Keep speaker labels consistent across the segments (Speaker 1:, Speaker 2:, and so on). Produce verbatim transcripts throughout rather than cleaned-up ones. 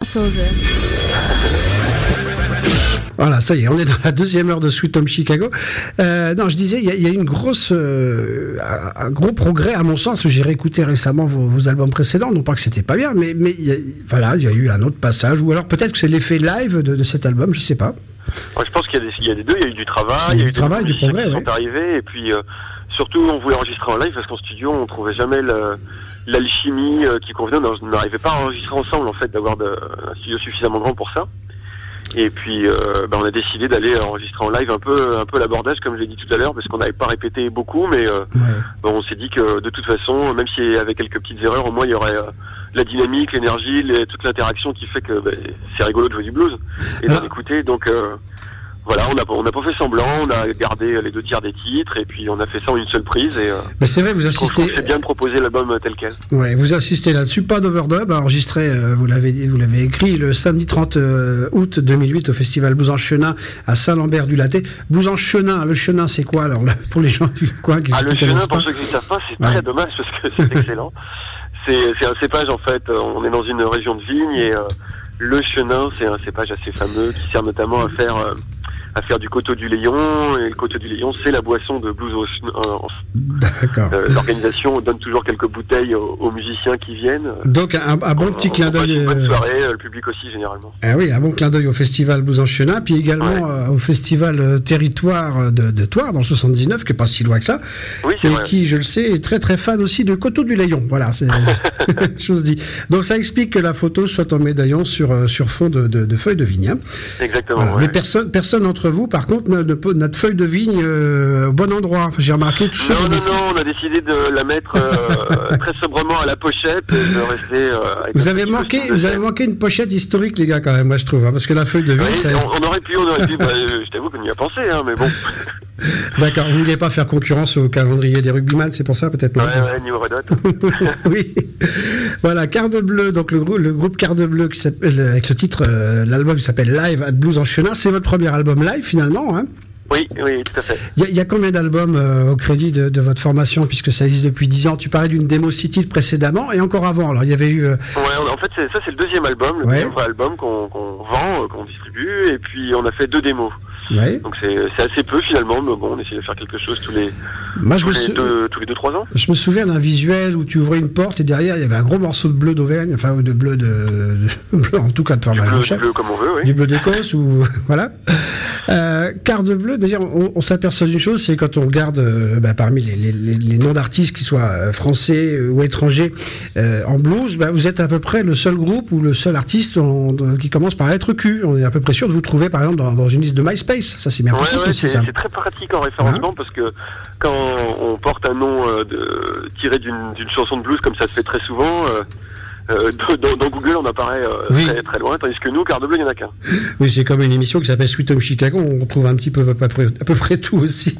Speaker 1: quatorze heures.
Speaker 2: Voilà, ça y est, on est dans la deuxième heure de Sweet Home Chicago. Euh, non, je disais, il y, y a une grosse, euh, un gros progrès à mon sens. J'ai réécouté récemment vos, vos albums précédents, non pas que c'était pas bien, mais, mais y a, voilà, il y a eu un autre passage, ou alors peut-être que c'est l'effet live de, de cet album, je sais pas.
Speaker 3: Ouais, je pense qu'il y a, des, il y a des deux, il y a eu du travail,
Speaker 2: il y a eu
Speaker 3: du
Speaker 2: du travail, du progrès,
Speaker 3: qui
Speaker 2: ouais.
Speaker 3: sont arrivés, et puis euh, surtout on voulait enregistrer en live parce qu'en studio on trouvait jamais le, l'alchimie euh, qui convenait, on n'arrivait pas à enregistrer ensemble en fait, d'avoir de, un studio suffisamment grand pour ça. Et puis euh, bah, on a décidé d'aller enregistrer en live un peu un peu l'abordage comme je l'ai dit tout à l'heure parce qu'on n'avait pas répété beaucoup mais euh, ouais. bon, on s'est dit que de toute façon même s'il y avait quelques petites erreurs au moins il y aurait euh, la dynamique, l'énergie, les, toute l'interaction qui fait que bah, c'est rigolo de jouer du blues et d'en écouter donc euh, voilà, on n'a on a pas fait semblant, on a gardé les deux tiers des titres et puis on a fait ça en une seule prise et euh,
Speaker 2: mais c'est vrai, vous assistez.
Speaker 3: C'est bien de proposer l'album tel quel.
Speaker 2: Ouais, vous assistez là-dessus, pas d'overdub, enregistré, euh, vous l'avez dit, vous l'avez écrit le samedi trente août deux mille huit au festival Blues en Chenin à Saint-Lambert-du-Laté. Blues en Chenin, le Chenin c'est quoi alors là, pour les gens du coin qui
Speaker 3: Ah le Chenin pour
Speaker 2: pas.
Speaker 3: ceux qui ne savent pas, c'est
Speaker 2: ouais.
Speaker 3: très dommage parce que c'est excellent. C'est, c'est un cépage en fait, on est dans une région de vigne et euh, le Chenin c'est un cépage assez fameux qui sert notamment à faire euh, à faire du coteau du Léon, et le coteau du Léon c'est la boisson de blues au, en,
Speaker 2: D'accord.
Speaker 3: Euh, l'organisation donne toujours quelques bouteilles aux, aux musiciens qui viennent.
Speaker 2: Donc un, un bon on, petit on, clin d'œil.
Speaker 3: Une bonne soirée, euh, le public aussi généralement.
Speaker 2: Ah oui, un bon clin d'œil au festival Blues en Chenin, puis également ouais. euh, au festival euh, Territoire de, de Thouars dans le soixante-dix-neuf, qui est pas si loin que ça.
Speaker 3: Oui, c'est
Speaker 2: et
Speaker 3: vrai.
Speaker 2: Qui, je le sais, est très très fan aussi de coteau du Léon. Voilà, c'est chose dit. Donc ça explique que la photo soit en médaillon sur euh, sur fond de, de, de feuilles de vigne. Hein.
Speaker 3: Exactement.
Speaker 2: Voilà.
Speaker 3: Ouais.
Speaker 2: Mais personne personne entre vous, par contre, ne, ne peut notre feuille de vigne euh, au bon endroit. Enfin, j'ai remarqué tout ça.
Speaker 3: Non, non, non, on a décidé de la mettre euh, très sobrement à la pochette et de rester. Euh, avec
Speaker 2: vous avez manqué, vous avez manqué une pochette historique, les gars, quand même, moi je trouve, hein, parce que la feuille de vigne.
Speaker 3: Oui,
Speaker 2: ça...
Speaker 3: on, on aurait pu, on aurait pu. Bah, je t'avoue qu'on y a pensé, hein, mais bon.
Speaker 2: D'accord, vous voulez pas faire concurrence au calendrier des rugbyman, c'est pour ça peut-être.
Speaker 3: Ouais, ouais, niveau redot.
Speaker 2: Oui. Voilà, Carte Bleue, donc le, grou- le groupe Carte Bleue qui s'appelle, avec le titre, euh, l'album qui s'appelle Live at Blues en Chenin, c'est votre premier album live finalement, hein?
Speaker 3: Oui, oui, tout à fait.
Speaker 2: Il y, y a combien d'albums euh, au crédit de, de votre formation, puisque ça existe depuis dix ans? Tu parlais d'une démo City précédemment et encore avant. Alors il y avait eu. Euh...
Speaker 3: Ouais, en fait, c'est, ça c'est le deuxième album, le
Speaker 2: ouais.
Speaker 3: deuxième vrai album qu'on, qu'on vend, euh, qu'on distribue, et puis on a fait deux démos.
Speaker 2: Ouais.
Speaker 3: Donc c'est, c'est assez peu finalement, mais bon, on essaie de faire quelque chose tous les,
Speaker 2: Moi,
Speaker 3: tous,
Speaker 2: je
Speaker 3: les
Speaker 2: sou...
Speaker 3: deux, tous les deux, trois ans.
Speaker 2: Je me souviens d'un visuel où tu ouvrais une porte et derrière il y avait un gros morceau de bleu d'Auvergne, enfin de bleu de, de bleu en tout cas de format
Speaker 3: du bleu,
Speaker 2: du
Speaker 3: bleu comme on veut, oui.
Speaker 2: Du bleu d'Écosse ou voilà. Euh, Carte Bleue, d'ailleurs, on, on s'aperçoit d'une chose, c'est quand on regarde euh, bah, parmi les, les, les, les noms d'artistes qui soient euh, français euh, ou étrangers euh, en blues, bah, vous êtes à peu près le seul groupe ou le seul artiste en, de, qui commence par la lettre Q. On est à peu près sûr de vous trouver par exemple dans, dans une liste de MySpace. Ça c'est bien
Speaker 3: ouais,
Speaker 2: pratique
Speaker 3: ouais,
Speaker 2: aussi,
Speaker 3: c'est,
Speaker 2: ça.
Speaker 3: c'est très pratique en référencement hein parce que quand on porte un nom euh, de, tiré d'une, d'une chanson de blues comme ça se fait très souvent. Euh, Euh, dans, dans Google, on apparaît euh, oui. très, très loin, tandis que nous, Carte Bleue, il n'y en a qu'un.
Speaker 2: Oui, c'est comme une émission qui s'appelle Sweet Home Chicago, on retrouve un petit peu à peu près, à peu près tout aussi.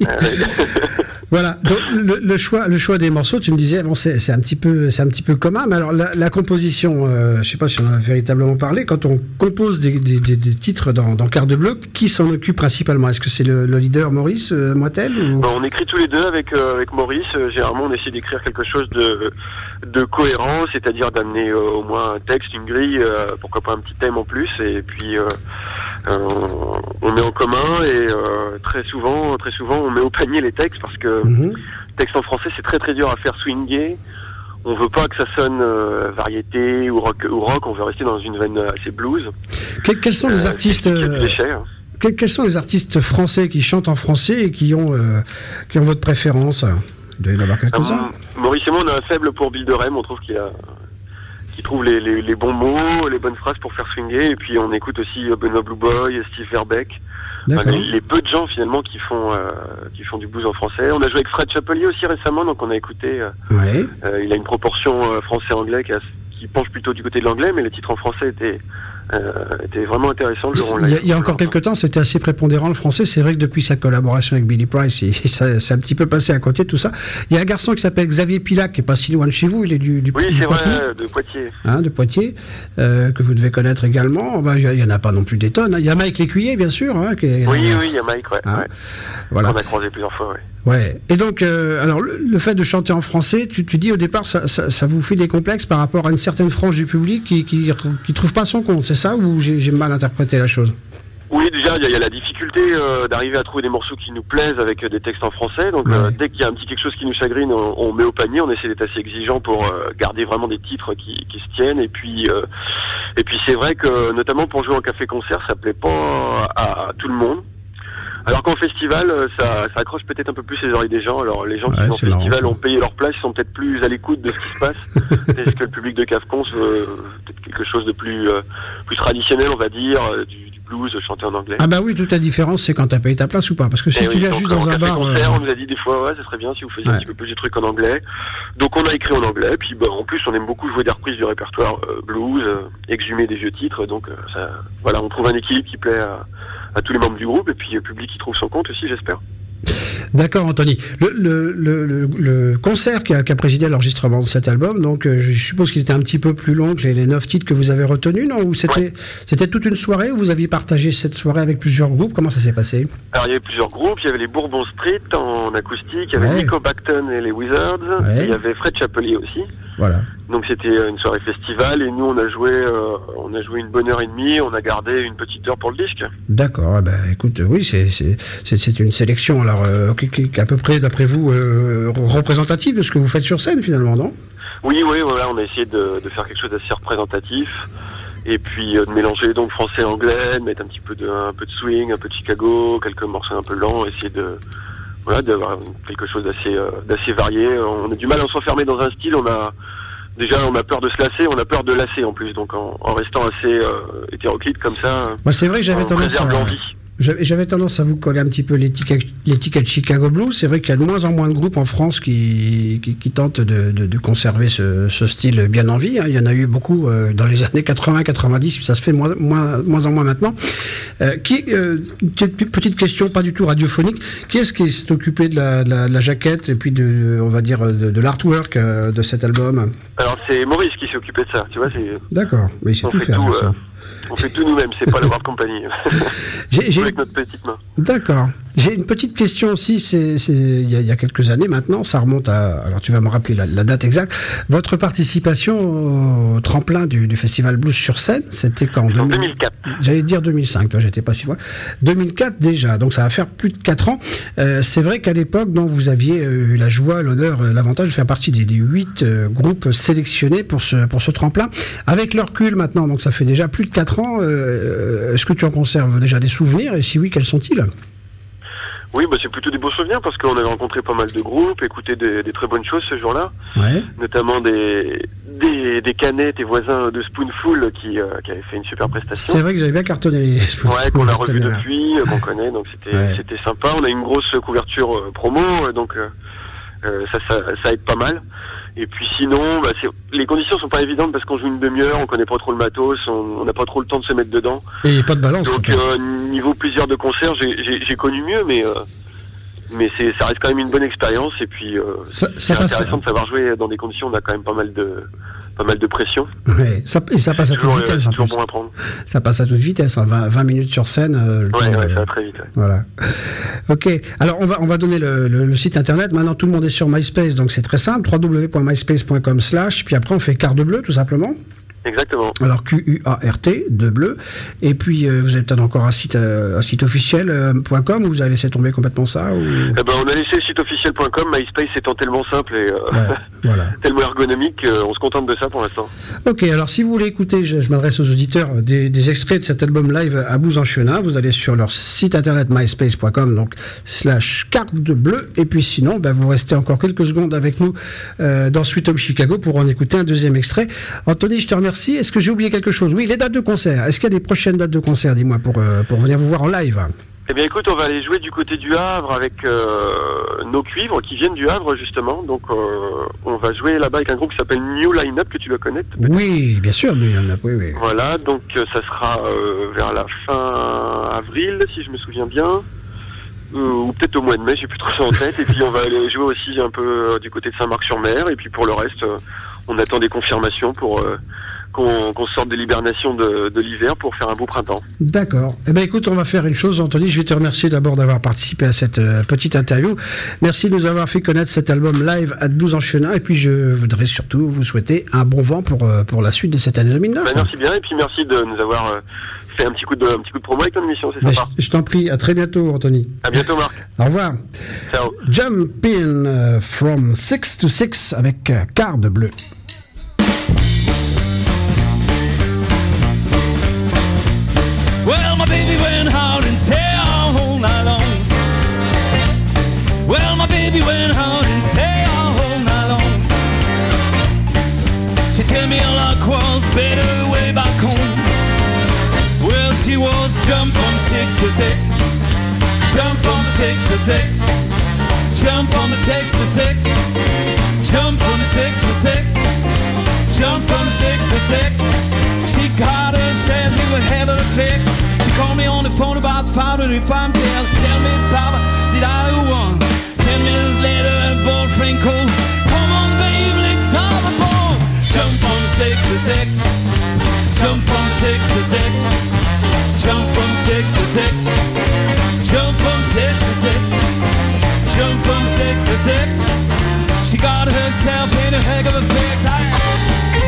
Speaker 2: Voilà, donc le, le, choix, le choix des morceaux, tu me disais, bon, c'est, c'est, un, petit peu, c'est un petit peu commun, mais alors la, la composition, euh, je ne sais pas si on en a véritablement parlé, quand on compose des, des, des, des titres dans, dans Carte Bleue, qui s'en occupe principalement? Est-ce que c'est le, le leader Maurice euh, Moitel ou...
Speaker 3: bon, on écrit tous les deux avec, euh, avec Maurice, euh, généralement on essaie d'écrire quelque chose de, de cohérent, c'est-à-dire d'amener euh, au moins un texte, une grille, euh, pourquoi pas un petit thème en plus, et puis euh, euh, on met en commun et euh, très souvent, très souvent on met au panier les textes parce que mmh. texte en français c'est très très dur à faire swinguer. On veut pas que ça sonne euh, variété ou rock, ou rock, on veut rester dans une veine assez blues.
Speaker 2: Que, quels sont les euh, artistes euh, quels, quels sont les artistes français qui chantent en français et qui ont euh, qui ont votre préférence? Il doit y en avoir quelques-uns.
Speaker 3: Euh, Maurice et moi on a un faible pour Bill de Rem, on trouve qu'il a qui trouve les, les, les bons mots, les bonnes phrases pour faire swinguer, et puis on écoute aussi Benoît Blue Boy, Steve Verbeck, enfin, les, les peu de gens finalement qui font euh, qui font du blues en français. On a joué avec Fred Chapelier aussi récemment, donc on a écouté. Euh,
Speaker 2: ouais.
Speaker 3: euh, il a une proportion euh, français-anglais qui, a, qui penche plutôt du côté de l'anglais, mais les titres en français étaient Euh, était vraiment intéressant.
Speaker 2: Il y a, il y a encore quelques temps, c'était assez prépondérant le français. C'est vrai que depuis sa collaboration avec Billy Price, il, ça, c'est un petit peu passé à côté tout ça. Il y a un garçon qui s'appelle Xavier Pilac, qui est pas si loin de chez vous. Il est du, du,
Speaker 3: oui,
Speaker 2: du
Speaker 3: c'est
Speaker 2: Poitou,
Speaker 3: vrai, de Poitiers.
Speaker 2: Hein, de Poitiers, euh, que vous devez connaître également. Ben, il y en a pas non plus des tonnes. Il y a Mike Lécuyer, bien sûr. Hein, qui est,
Speaker 3: oui,
Speaker 2: euh,
Speaker 3: oui, il y a Mike, ouais.
Speaker 2: Hein,
Speaker 3: ouais.
Speaker 2: Voilà.
Speaker 3: On a croisé plusieurs fois, ouais.
Speaker 2: Ouais. Et donc, euh, alors le, le fait de chanter en français, tu, tu dis au départ, ça, ça, ça vous fait des complexes par rapport à une certaine frange du public qui qui, qui trouve pas son compte, c'est ça ou j'ai, j'ai mal interprété la chose?
Speaker 3: Oui, déjà, il y, y a la difficulté euh, d'arriver à trouver des morceaux qui nous plaisent avec euh, des textes en français. Donc, ouais. euh, dès qu'il y a un petit quelque chose qui nous chagrine, on, on met au panier. On essaie d'être assez exigeant pour euh, garder vraiment des titres qui, qui se tiennent. Et puis, euh, et puis, c'est vrai que, notamment pour jouer en café-concert, ça plaît pas à, à tout le monde. Alors qu'en festival, ça, ça accroche peut-être un peu plus les oreilles des gens. Alors, les gens qui ouais, vont au festival marrant. ont payé leur place, ils sont peut-être plus à l'écoute de ce qui se passe. Est-ce que le public de Cafcon veut peut-être quelque chose de plus, euh, plus traditionnel, on va dire, euh, du blues chanté en anglais.
Speaker 2: Ah bah oui, toute la différence c'est quand t'as payé ta place ou pas, parce que si et tu
Speaker 3: oui,
Speaker 2: viens juste dans un bar...
Speaker 3: Concert, euh... on nous a dit des fois, ouais, ça serait bien si vous faisiez ouais. un petit peu plus de trucs en anglais. Donc on a écrit en anglais, puis bah, en plus on aime beaucoup jouer des reprises du répertoire euh, blues, euh, exhumer des vieux titres, donc euh, ça, voilà, on trouve un équilibre qui plaît à, à tous les membres du groupe, et puis le public qui trouve son compte aussi, j'espère.
Speaker 2: D'accord, Anthony. Le, le, le, le, le concert qui a, qui a présidé à l'enregistrement de cet album, donc euh, je suppose qu'il était un petit peu plus long que les, les neuf titres que vous avez retenus, non? Ou c'était, ouais. c'était toute une soirée où vous aviez partagé cette soirée avec plusieurs groupes? Comment ça s'est passé?
Speaker 3: Alors il y avait plusieurs groupes, il y avait les Bourbon Street en acoustique, il y avait ouais. Nico Bacton et les Wizards, ouais. et il y avait Fred Chapelier aussi.
Speaker 2: Voilà.
Speaker 3: Donc c'était une soirée festival et nous on a joué, euh, on a joué une bonne heure et demie, on a gardé une petite heure pour le disque.
Speaker 2: D'accord, eh ben, écoute, oui, c'est, c'est, c'est, c'est une sélection alors euh, qui, qui est à peu près, d'après vous, euh, représentative de ce que vous faites sur scène finalement, non?
Speaker 3: Oui, oui, voilà, on a essayé de, de faire quelque chose d'assez représentatif et puis euh, de mélanger donc français et anglais, de mettre un petit peu de, un peu de swing, un peu de Chicago, quelques morceaux un peu lents, essayer de voilà, d'avoir quelque chose d'assez, euh, d'assez varié. On a du mal à s'enfermer dans un style, on a déjà on a peur de se lasser, on a peur de lasser en plus, donc en, en restant assez euh, hétéroclite comme ça,
Speaker 2: bah, c'est vrai que j'avais
Speaker 3: on
Speaker 2: tendance
Speaker 3: préserve
Speaker 2: à...
Speaker 3: l'envie.
Speaker 2: J'avais, j'avais tendance à vous coller un petit peu l'étiquette, l'étiquette Chicago Blues. C'est vrai qu'il y a de moins en moins de groupes en France qui, qui, qui tentent de, de, de conserver ce, ce style bien en vie. Hein. Il y en a eu beaucoup euh, dans les années quatre-vingts quatre-vingt-dix, ça se fait moins, moins, moins en moins maintenant. Euh, qui, euh, petite question, pas du tout radiophonique, qui est-ce qui s'est occupé de la, de la, de la jaquette et puis de, on va dire, de, de l'artwork euh, de cet album?
Speaker 3: Alors c'est Maurice qui s'est occupé de ça, tu vois. C'est...
Speaker 2: D'accord, mais il sait tout faire.
Speaker 3: Tout,
Speaker 2: ça.
Speaker 3: Euh... On fait tout nous-mêmes, c'est pas la World Company.
Speaker 2: J'ai, j'ai...
Speaker 3: Avec notre petite main.
Speaker 2: D'accord. J'ai une petite question aussi, c'est, c'est, il y a, il y a quelques années maintenant, ça remonte à, alors tu vas me rappeler la, la date exacte, votre participation au tremplin du, du Festival Blues sur scène, c'était quand?
Speaker 3: En deux mille quatre.
Speaker 2: J'allais dire deux mille cinq, toi j'étais pas si loin. deux mille quatre déjà, donc ça va faire plus de quatre ans. Euh, c'est vrai qu'à l'époque, donc, vous aviez eu la joie, l'honneur, l'avantage de faire partie des, des huit euh, groupes sélectionnés pour ce, pour ce tremplin. Avec le recul maintenant, donc ça fait déjà plus de quatre ans, euh, est-ce que tu en conserves déjà des souvenirs, et si oui, quels sont-ils?
Speaker 3: Oui, bah c'est plutôt des beaux souvenirs parce qu'on avait rencontré pas mal de groupes, écouté des, des très bonnes choses ce jour-là,
Speaker 2: ouais.
Speaker 3: notamment des, des, des canettes et voisins de Spoonful qui, euh, qui avaient fait une super prestation.
Speaker 2: C'est vrai que j'avais bien cartonné les Spoonful.
Speaker 3: Ouais, qu'on a revu depuis, qu'on connaît, donc c'était, ouais. c'était sympa. On a une grosse couverture euh, promo, donc euh, euh, ça, ça, ça aide pas mal. Et puis sinon, bah c'est, les conditions sont pas évidentes parce qu'on joue une demi-heure, on connaît pas trop le matos, on n'a pas trop le temps de se mettre dedans.
Speaker 2: Et il n'y a pas de balance.
Speaker 3: Donc euh, niveau plaisir de concert, j'ai, j'ai, j'ai connu mieux, mais euh, mais c'est, ça reste quand même une bonne expérience. Et puis euh,
Speaker 2: ça,
Speaker 3: c'est
Speaker 2: ça
Speaker 3: intéressant
Speaker 2: passe...
Speaker 3: de savoir jouer dans des conditions où on a quand même pas mal de pas mal de pression.
Speaker 2: Ouais, ça, et ça passe à toute vitesse.
Speaker 3: C'est toujours bon à prendre.
Speaker 2: Ça passe à toute vitesse, hein, vingt, vingt minutes sur scène. Euh,
Speaker 3: ouais, temps, ouais, euh, ça va très vite. Ouais.
Speaker 2: Voilà. Ok. Alors on va on va donner le, le, le site internet. Maintenant tout le monde est sur MySpace, donc c'est très simple. w w w point myspace point com slash. Puis après on fait carte bleue tout simplement.
Speaker 3: Exactement.
Speaker 2: Alors Q U A R T, de bleu. Et puis euh, vous avez peut-être encore un site, euh, un site officiel euh, .com, ou vous avez laissé tomber complètement ça ou...
Speaker 3: eh ben, on a laissé le site officiel point com. MySpace étant tellement simple et euh,
Speaker 2: ouais, voilà.
Speaker 3: tellement ergonomique, euh, on se contente de ça pour l'instant.
Speaker 2: Ok, alors si vous voulez écouter, je, je m'adresse aux auditeurs, des, des extraits de cet album live à Bouz-en-Chenin, vous allez sur leur site internet myspace point com, donc slash carte de bleu, et puis sinon, ben, vous restez encore quelques secondes avec nous euh, dans Sweet Home Chicago pour en écouter un deuxième extrait. Anthony, je te remercie. Est-ce que j'ai oublié quelque chose? Oui, les dates de concert. Est-ce qu'il y a des prochaines dates de concert, dis-moi, pour, euh, pour venir vous voir en live?
Speaker 3: Eh bien écoute, on va aller jouer du côté du Havre avec euh, nos cuivres qui viennent du Havre justement. Donc euh, on va jouer là-bas avec un groupe qui s'appelle New Line-Up, que tu dois connaître peut-être.
Speaker 2: Oui, bien sûr, New Line-Up, oui, oui.
Speaker 3: Voilà, donc euh, ça sera euh, vers la fin avril, si je me souviens bien. Euh, ou peut-être au mois de mai, j'ai plus trop ça en tête. Et puis on va aller jouer aussi un peu euh, du côté de Saint-Marc-sur-Mer. Et puis pour le reste, euh, on attend des confirmations pour... Euh, qu'on, qu'on sorte de l'hibernation de, de l'hiver pour faire un beau printemps.
Speaker 2: D'accord. Eh ben écoute, on va faire une chose, Anthony. Je vais te remercier d'abord d'avoir participé à cette euh, petite interview. Merci de nous avoir fait connaître cet album Live at Blues en Chenin. Et puis je voudrais surtout vous souhaiter un bon vent pour euh, pour la suite de cette année deux mille neuf.
Speaker 3: Ben, merci bien, et puis merci de nous avoir euh, fait un petit coup de un petit coup de promo avec ton émission, c'est
Speaker 2: Ben,
Speaker 3: sympa.
Speaker 2: je, je t'en prie. À très bientôt, Anthony.
Speaker 3: À bientôt, Marc.
Speaker 2: Au revoir.
Speaker 3: Ciao.
Speaker 2: Jump in uh, from six to six avec euh, Carte Bleue.
Speaker 1: Well, my baby went out and stayed all night long. Well, my baby went out and stayed all night long. She tell me her luck was better way back home. Well, she was jump from six to six. Jump from six to six. Jump from six to six. Jump from six to six. Jump from six to six. She got herself into a hell of a fix. She called me on the phone about five to five. Tell, tell me, Papa, did I won? Ten minutes later, a boyfriend called. Come on, baby, let's have a ball. Jump from six to six. Jump from six to six. Jump from six to six. Jump from six to six. Jump from six to six. She got herself in a heck of a fix. I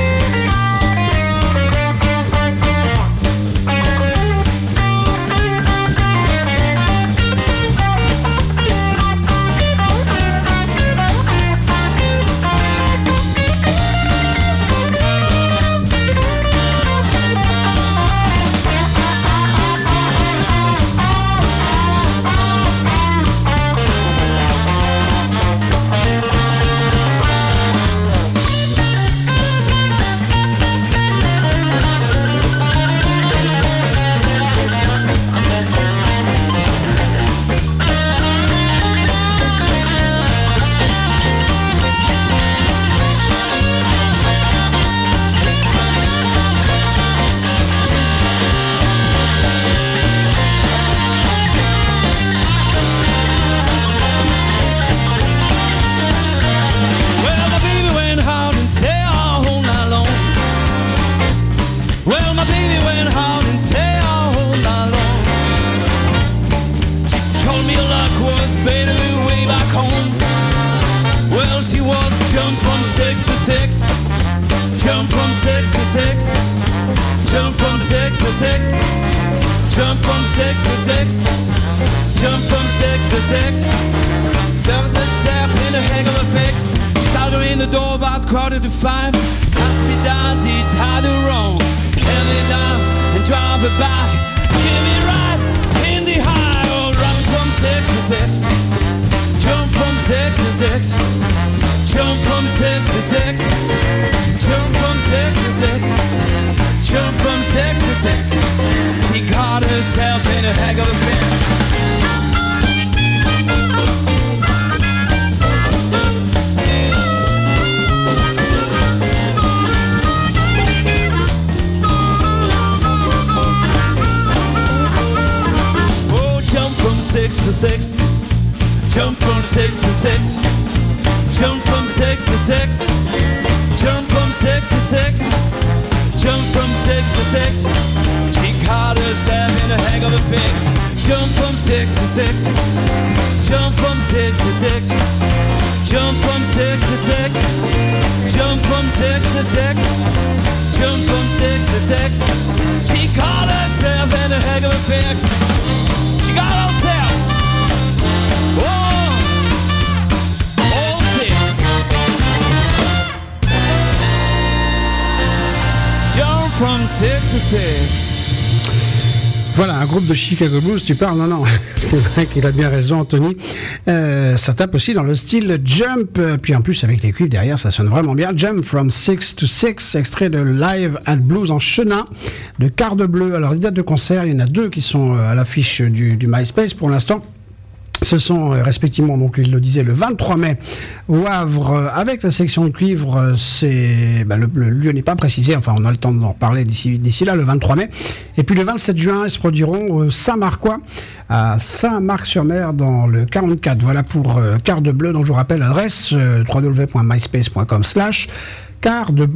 Speaker 2: Voilà, un groupe de Chicago Blues, tu parles? Non, non, c'est vrai qu'il a bien raison, Anthony. Euh, ça tape aussi dans le style Jump, puis en plus avec les cuivres derrière, ça sonne vraiment bien. Jump from six to six, extrait de Live at Blues en Chenin, de Carte Bleue. Alors, les dates de concert, il y en a deux qui sont à l'affiche du, du MySpace pour l'instant. Ce sont euh, respectivement, donc il le disait, le vingt-trois mai au Havre, euh, avec la section de cuivre, euh, c'est, bah, le, le lieu n'est pas précisé, enfin on a le temps d'en reparler d'ici, d'ici là, le vingt-trois mai. Et puis le vingt-sept juin, ils se produiront au Saint-Marcois, à Saint-Marc-sur-Mer, dans le quarante-quatre. Voilà pour euh, Carte Bleue, dont je vous rappelle l'adresse, euh, w w w point myspace point com slash Carte Bleue.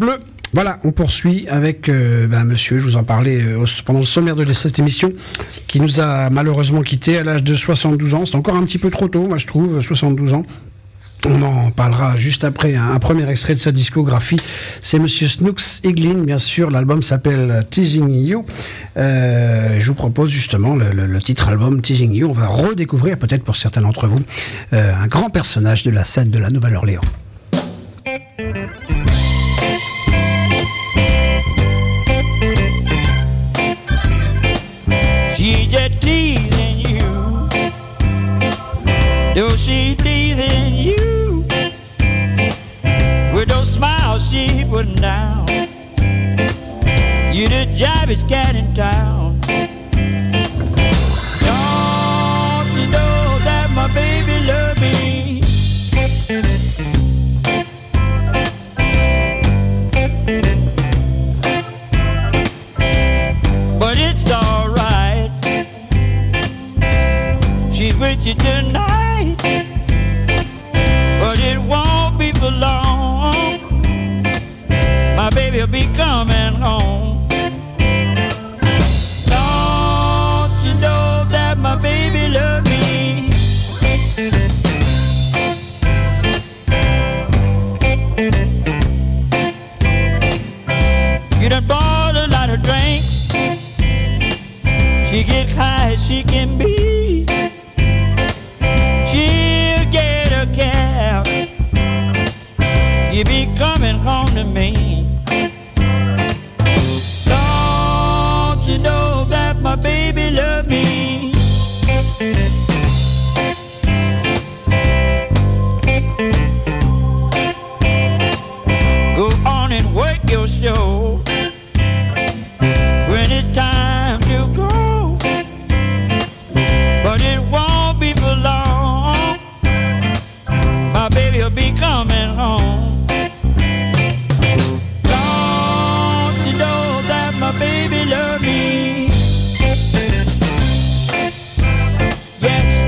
Speaker 2: Voilà, on poursuit avec euh, ben, monsieur, je vous en parlais euh, pendant le sommaire de cette émission, qui nous a malheureusement quittés à l'âge de soixante-douze ans. C'est encore un petit peu trop tôt, moi je trouve, soixante-douze ans. On en parlera juste après. Un, un premier extrait de sa discographie, c'est monsieur Snooks Eaglin, bien sûr. L'album s'appelle Teasing You. Euh, je vous propose justement le, le, le titre album Teasing You. On va redécouvrir, peut-être pour certains d'entre vous, euh, un grand personnage de la scène de la Nouvelle-Orléans.
Speaker 4: She's just teasing you. Though she teasing you with those smiles she putting down. You the jobbiest cat in town. Don't you know that my baby love me? But it's alright. She's with you tonight, but it won't be for long. My baby'll be coming home. Don't you know that my baby loves me? You done bought a lot of drinks. She get high as she can be. She'll get a cab. You be coming home to me. Don't you know that my baby loves me? Go on and work your show. When it's time to go, but it won't be for long. My baby'll be coming home. Don't you know that my baby loves me? Yes.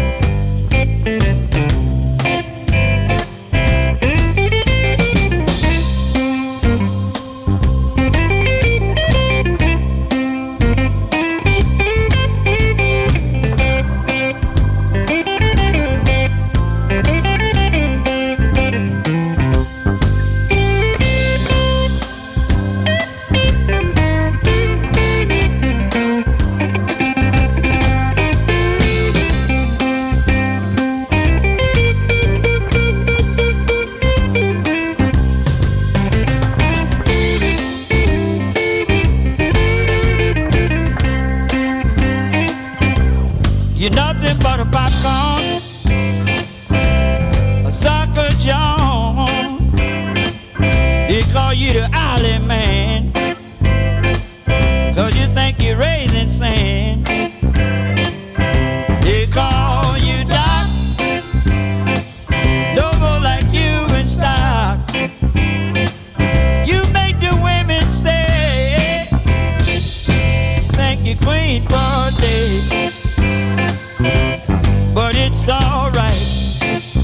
Speaker 4: You're nothing but a popcorn, a sucker John. They call you the alley man, 'cause you think you're raising sand. They call you Doc, logo like you in stock. You make the women say, thank you Queen for a day. But it's all right.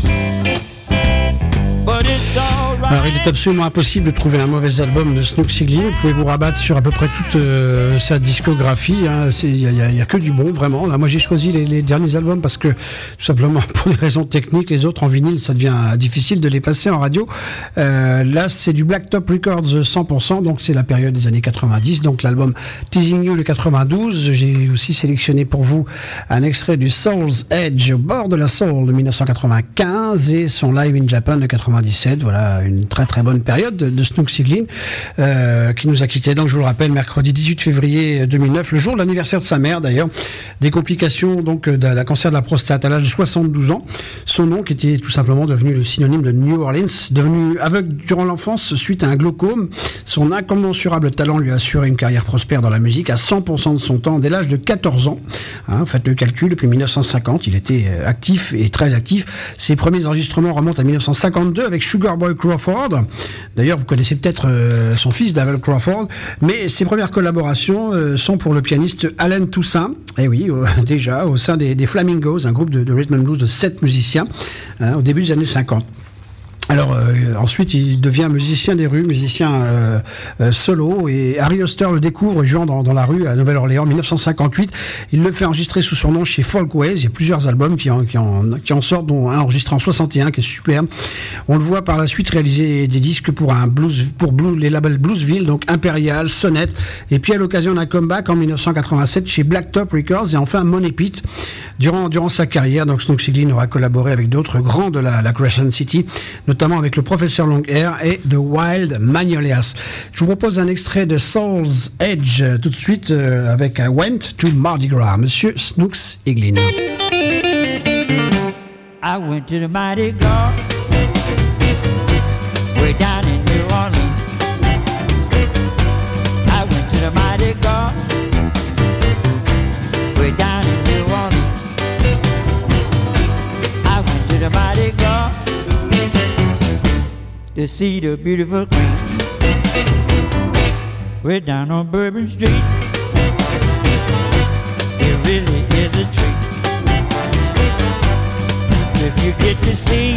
Speaker 4: But it's all right.
Speaker 2: Alors il est absolument impossible de trouver un mauvais album de Snooks Eaglin. Vous pouvez vous rabattre sur à peu près toute euh, sa discographie. Hein. Il n'y a, a, a que du bon, vraiment. Là, moi j'ai choisi les, les derniers albums parce que tout simplement pour des raisons techniques, les autres en vinyle, ça devient difficile de les passer en radio. Euh, là c'est du Blacktop Records cent pour cent, donc c'est la période des années quatre-vingt-dix. Donc l'album Teasing You de quatre-vingt-douze. J'ai aussi sélectionné pour vous un extrait du Soul's Edge au bord de la Soul de dix-neuf cent quatre-vingt-quinze et son Live in Japan de quatre-vingt-dix-sept. Voilà une très très bonne période de, de Snooks Eaglin euh, qui nous a quittés. Donc je vous le rappelle, mercredi dix-huit février deux mille neuf, le jour de l'anniversaire de sa mère d'ailleurs. Des complications donc d'un, d'un cancer de la prostate à l'âge de soixante-douze ans. Son nom qui était tout simplement devenu le synonyme de New Orleans, devenu aveugle durant l'enfance suite à un glaucome. Son incommensurable talent lui a assuré une carrière prospère dans la musique à cent pour cent de son temps dès l'âge de quatorze ans. Hein, faites le calcul, depuis dix-neuf cent cinquante, il était actif et très actif. Ses premiers enregistrements remontent à dix-neuf cent cinquante-deux avec Sugar Boy Crawford. D'ailleurs, vous connaissez peut-être euh, son fils, Davel Crawford, mais ses premières collaborations euh, sont pour le pianiste Allen Toussaint. Et oui, euh, déjà, au sein des, des Flamingos, un groupe de, de rhythm and blues de sept musiciens, hein, au début des années cinquante. Alors euh, ensuite, il devient musicien des rues, musicien euh, euh, solo, et Harry Oster le découvre jouant dans, dans la rue à Nouvelle-Orléans en dix-neuf cent cinquante-huit. Il le fait enregistrer sous son nom chez Folkways. Il y a plusieurs albums qui en, qui en, qui en sortent, dont un enregistré en soixante et un qui est superbe. On le voit par la suite réaliser des disques pour un blues, pour blues, les labels Bluesville, donc Imperial, Sonnet, et puis à l'occasion d'un comeback en dix-neuf cent quatre-vingt-sept chez Blacktop Records et enfin Money Pit. Durant, durant sa carrière, donc Snooksy Glynn aura collaboré avec d'autres grands de la, la Crescent City, notamment avec le Professeur Longhair et The Wild Magnolias. Je vous propose un extrait de Soul's Edge euh, tout de suite euh, avec I Went to Mardi Gras. Monsieur Snooksy Glynn.
Speaker 4: I went to the Mardi Gras, way down in New Orleans. I went to the Mardi Gras, way down in New Orleans. I went to the Mardi Gras to see the beautiful queen. We're down on Bourbon Street. It really is a treat if you get to see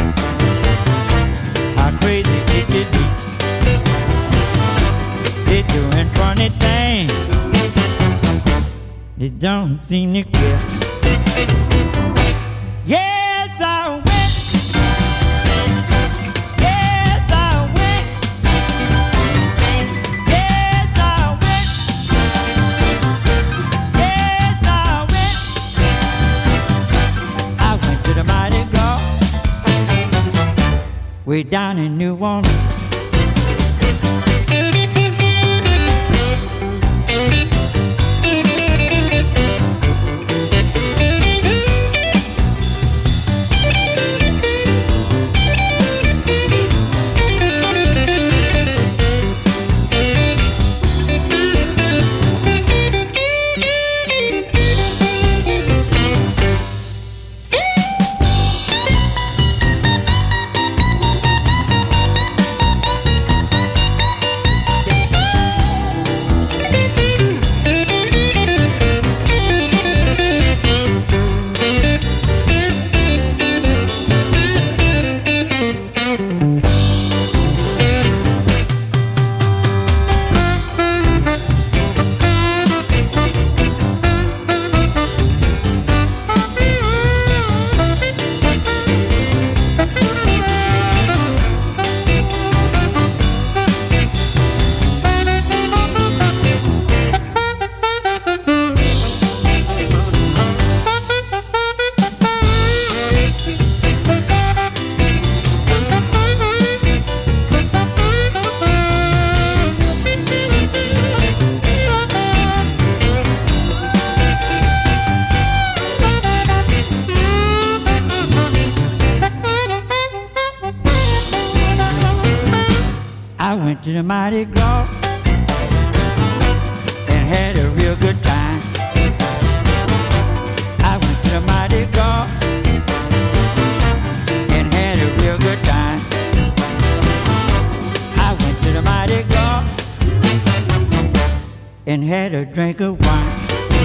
Speaker 4: how crazy it could be. They're doing funny things, they don't seem to care. Yes, I went. Way down in New Orleans. To the Mardi Gras and had a real good time. I went to the Mardi Gras and had a real good time. I went to the Mardi Gras and had a drink of wine.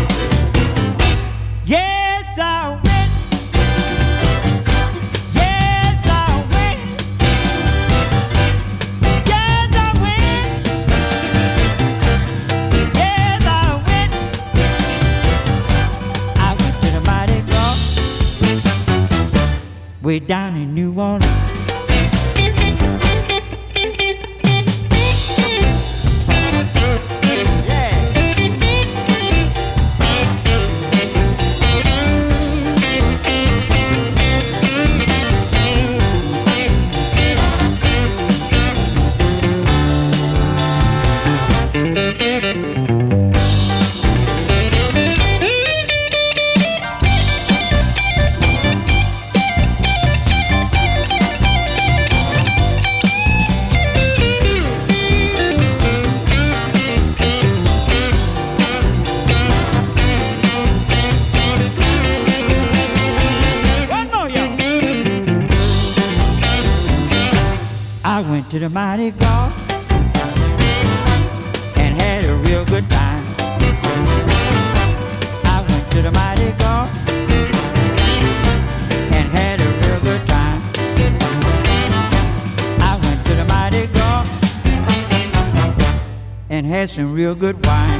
Speaker 4: Yes, I went. Way down in New Orleans. To the Mardi Gras and had a real good time. I went to the Mardi Gras and had a real good time. had some real good wine.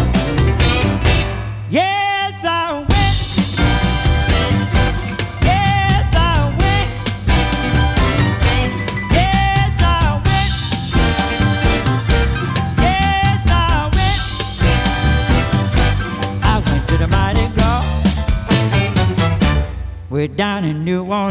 Speaker 4: Yes, I went. Yes, I went. Yes, I went. Yes, I went. I went to the Mardi Gras. We're down in New Orleans.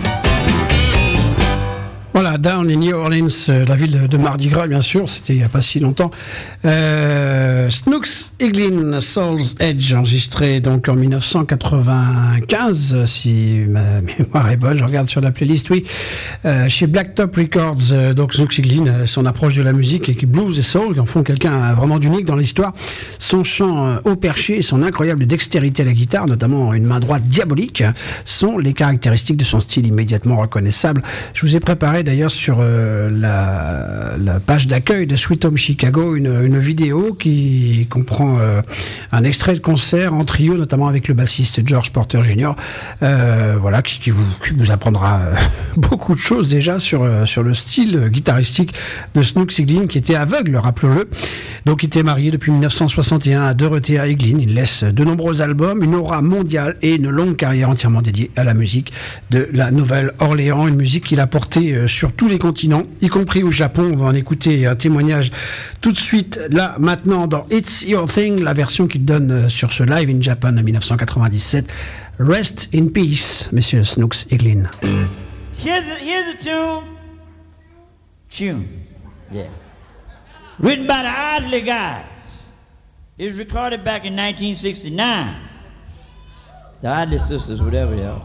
Speaker 2: Voilà, Down in New Orleans, euh, la ville de Mardi Gras, bien sûr, c'était il n'y a pas si longtemps. Euh, Snooks Eaglin, Soul's Edge, enregistré donc en dix-neuf cent quatre-vingt-quinze, si ma mémoire est bonne, je regarde sur la playlist, oui, euh, chez Blacktop Records. Euh, donc Snooks Eaglin, son approche de la musique et qui blues et soul, qui en font quelqu'un vraiment d'unique dans l'histoire. Son chant euh, haut perché et son incroyable dextérité à la guitare, notamment une main droite diabolique, sont les caractéristiques de son style immédiatement reconnaissable. Je vous ai préparé d'ailleurs sur euh, la, la page d'accueil de Sweet Home Chicago une, une vidéo qui comprend euh, un extrait de concert en trio, notamment avec le bassiste George Porter junior Euh, voilà, qui, qui, vous, qui vous apprendra euh, beaucoup de choses déjà sur, euh, sur le style guitaristique de Snooks Eaglin, qui était aveugle, rappelons-le. Donc il était marié depuis dix-neuf cent soixante et un à Dorothea Eaglin. Il laisse de nombreux albums, une aura mondiale et une longue carrière entièrement dédiée à la musique de la Nouvelle-Orléans, une musique qu'il a portée euh, sur tous les continents, y compris au Japon. On va en écouter un témoignage tout de suite, là, maintenant, dans It's Your Thing, la version qu'il donne sur ce Live in Japan en dix-neuf cent quatre-vingt-dix-sept. Rest in peace, monsieur Snooks Eaglin.
Speaker 4: Here's a, here's a tune. Tune. Yeah. Written by the Isley Guys. It was recorded back in nineteen sixty-nine. The Isley Sisters, whatever, y'all.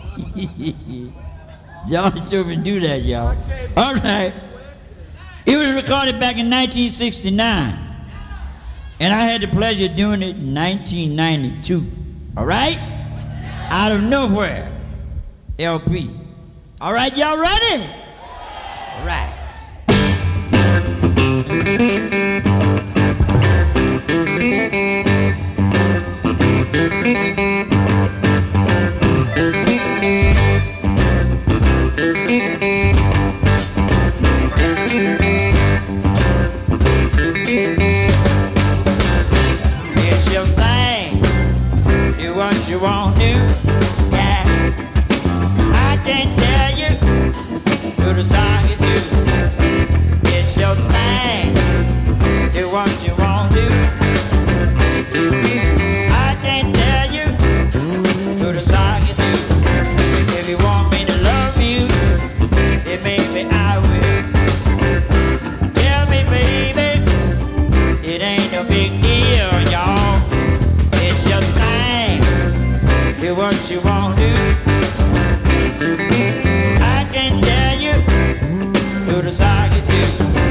Speaker 4: Y'all children do that, y'all. All right. It was recorded back in nineteen sixty-nine. And I had the pleasure of doing it in nineteen ninety-two. All right? Out of nowhere. L P. All right, y'all ready? All right. It's your thing. Do what you want to. Yeah. I can't tell you. Do the song you do. It's your thing. Do what you want to. I can't tell you. Do the song you do. If you want me to love you, then maybe I will. Tell me, baby, it ain't no big deal, y'all. It's your thing. Do what you want to. I can't tell you. Do the song you do.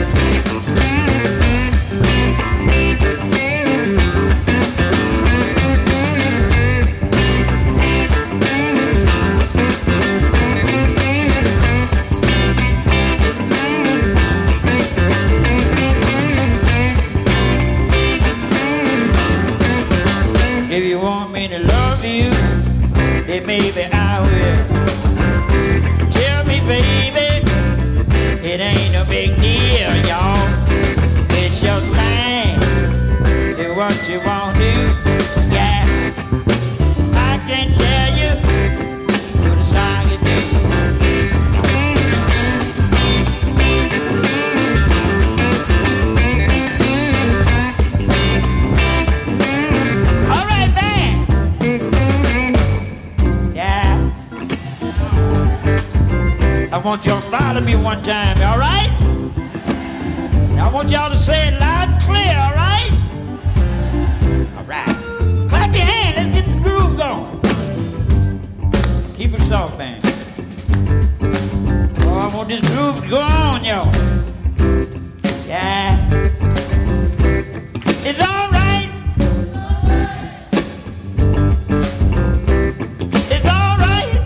Speaker 4: If you want me to love you, then maybe I will. Tell me, baby, it ain't no big deal, y'all. It's your thing. Do what you want to. Yeah. I can't tell you. Do the song you do. All right, band. Yeah. I want y'all to follow me one time, all right? Now I want y'all to say it loud and clear, all right? All right. Clap your hands, let's get the groove going. Keep it soft, man. Oh, I want this groove to go on, y'all. Yeah. It's all right. It's all right.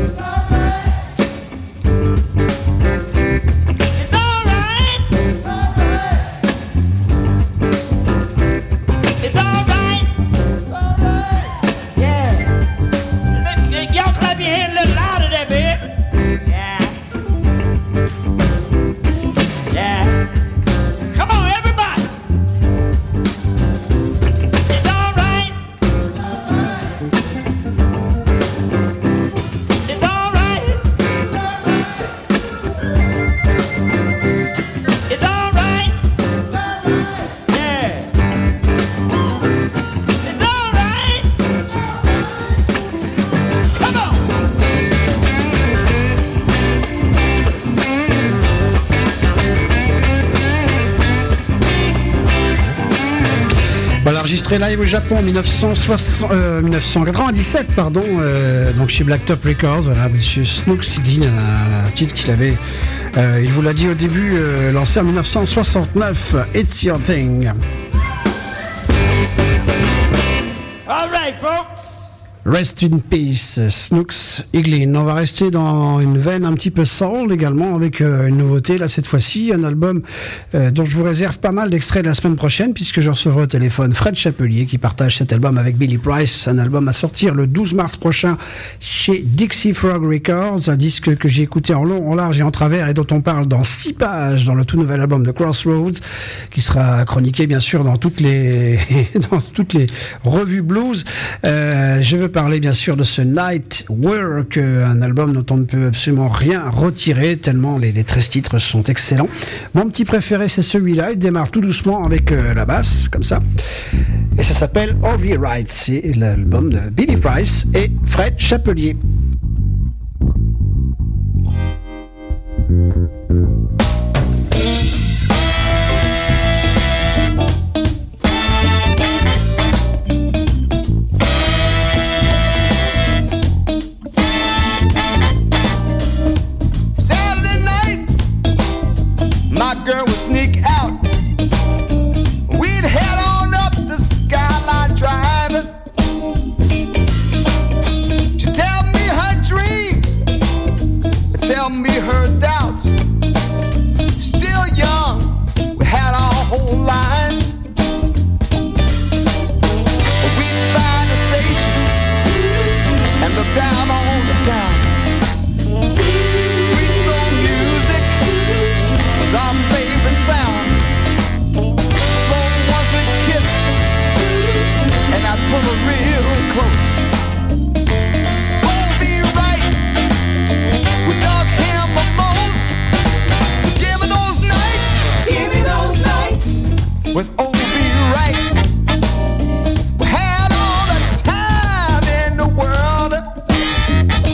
Speaker 4: It's all right. It's all right. Yeah. Let- Y'all clap your hands a little louder there, baby. Yeah. Yeah. Come on, everybody.
Speaker 2: enregistré live au Japon en dix-neuf cent soixante, euh, dix-neuf cent quatre-vingt-dix-sept, pardon, euh, donc chez Blacktop Records. Voilà, Monsieur Snooks, il dit un titre qu'il avait, euh, il vous l'a dit au début, euh, lancé en dix-neuf cent soixante-neuf, It's Your Thing.
Speaker 4: All right, folks.
Speaker 2: Rest in Peace, Snooks Eaglin. On va rester dans une veine un petit peu soul également avec euh, une nouveauté, là cette fois-ci, un album euh, dont je vous réserve pas mal d'extraits la semaine prochaine puisque je recevrai au téléphone Fred Chapelier qui partage cet album avec Billy Price, un album à sortir le douze mars prochain chez Dixie Frog Records, un disque que j'ai écouté en long, en large et en travers et dont on parle dans six pages dans le tout nouvel album de Crossroads qui sera chroniqué bien sûr dans toutes les, dans toutes les revues blues. Euh, je veux parler bien sûr de ce Night Work, un album dont on ne peut absolument rien retirer tellement les, les treize titres sont excellents. Mon petit préféré c'est celui-là, il démarre tout doucement avec euh, la basse, comme ça, et ça s'appelle O V Right, c'est l'album de Billy Price et Fred Chapelier.
Speaker 1: My girl would sneak out. We'd head on up the Skyline Drive. She'd tell me her dreams, tell me her doubts. Still young, we had our whole lives. We'd find a station and look down on the town. Our favorite sound. Slow ones would kiss, and I'd pull her real close. O V Right, with Doug Hammer-Mose. So give me those nights, give me those nights with O V Right. We had all the time in the world.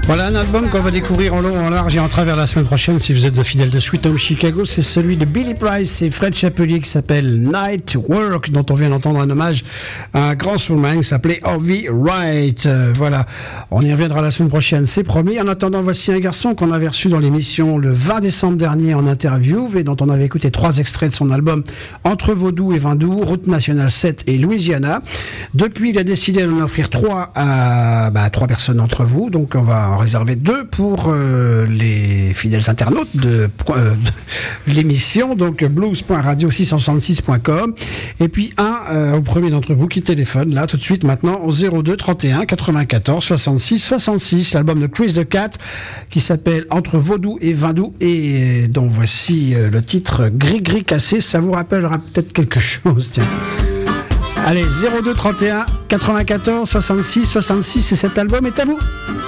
Speaker 2: Voilà un album qu'on va découvrir en long, en large et en travers la semaine prochaine si vous êtes fidèles de Sweet Home Chicago. C'est celui de Billy Price et Fred Chapelier qui s'appelle Night Work, dont on vient d'entendre un hommage à un grand soulman qui s'appelait Harvey Wright. Euh, voilà, on y reviendra la semaine prochaine, c'est promis. En attendant, voici un garçon qu'on avait reçu dans l'émission le vingt décembre dernier en interview et dont on avait écouté trois extraits de son album Entre Vaudou et Vindoux, Route Nationale sept et Louisiana. Depuis, il a décidé d'en offrir trois à bah, trois personnes d'entre vous, donc on va en réserver deux pour euh, les fidèles internautes de, euh, de l'émission, donc blues point radio six cent soixante-six point com, et puis un euh, au premier d'entre vous qui téléphone là tout de suite maintenant au zéro deux trente et un quatre-vingt-quatorze soixante-six soixante-six, l'album de Chris the Cat qui s'appelle Entre Vaudou et Vindoux et dont voici euh, le titre Gris Gris Cassé. Ça vous rappellera peut-être quelque chose, tiens. Allez, zéro deux trente et un quatre-vingt-quatorze soixante-six soixante-six et cet album est à vous.